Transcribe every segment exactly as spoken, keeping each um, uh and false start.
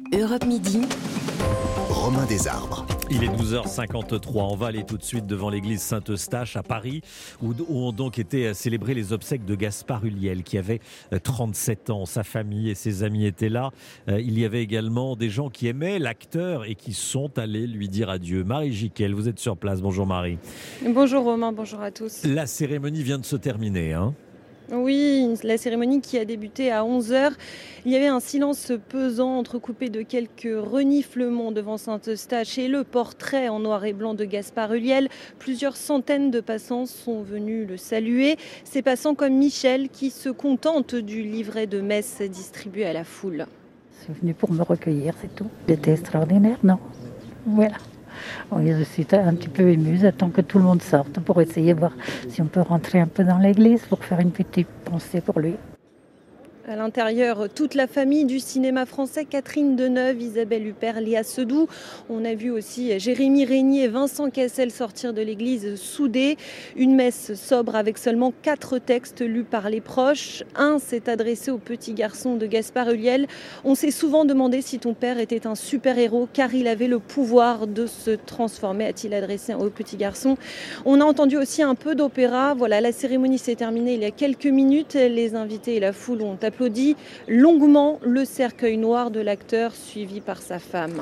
Europe Midi. Romain Desarbres. Il est douze heures cinquante-trois. On va aller tout de suite devant l'église Saint-Eustache à Paris, où, où ont donc été célébrées les obsèques de Gaspard Ulliel, qui avait trente-sept ans. Sa famille et ses amis étaient là. Euh, il y avait également des gens qui aimaient l'acteur et qui sont allés lui dire adieu. Marie Jiquel, vous êtes sur place. Bonjour Marie. Bonjour Romain, bonjour à tous. La cérémonie vient de se terminer, hein ? Oui, la cérémonie qui a débuté à onze heures. Il y avait un silence pesant entrecoupé de quelques reniflements devant Saint-Eustache et le portrait en noir et blanc de Gaspard Ulliel. Plusieurs centaines de passants sont venus le saluer. Ces passants comme Michel qui se contentent du livret de messe distribué à la foule. Je suis venue pour me recueillir, c'est tout. C'était extraordinaire, non ? Voilà. Oui, je suis un petit peu émue, j'attends que tout le monde sorte pour essayer de voir si on peut rentrer un peu dans l'église pour faire une petite pensée pour lui. À l'intérieur, toute la famille du cinéma français, Catherine Deneuve, Isabelle Huppert, Léa Seydoux. On a vu aussi Jérémy Régnier et Vincent Cassel sortir de l'église soudés. Une messe sobre avec seulement quatre textes lus par les proches. Un s'est adressé au petit garçon de Gaspard Ulliel. On s'est souvent demandé si ton père était un super-héros car il avait le pouvoir de se transformer, a-t-il adressé au petit garçon. On a entendu aussi un peu d'opéra. Voilà, la cérémonie s'est terminée il y a quelques minutes. Les invités et la foule ont applaudi. applaudit longuement le cercueil noir de l'acteur suivi par sa femme.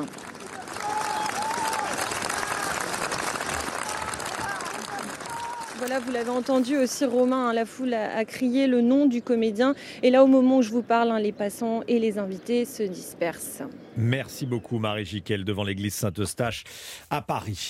Voilà, vous l'avez entendu aussi Romain, hein, la foule a, a crié le nom du comédien. Et là, au moment où je vous parle, hein, les passants et les invités se dispersent. Merci beaucoup Marie Jiquel devant l'église Saint-Eustache à Paris.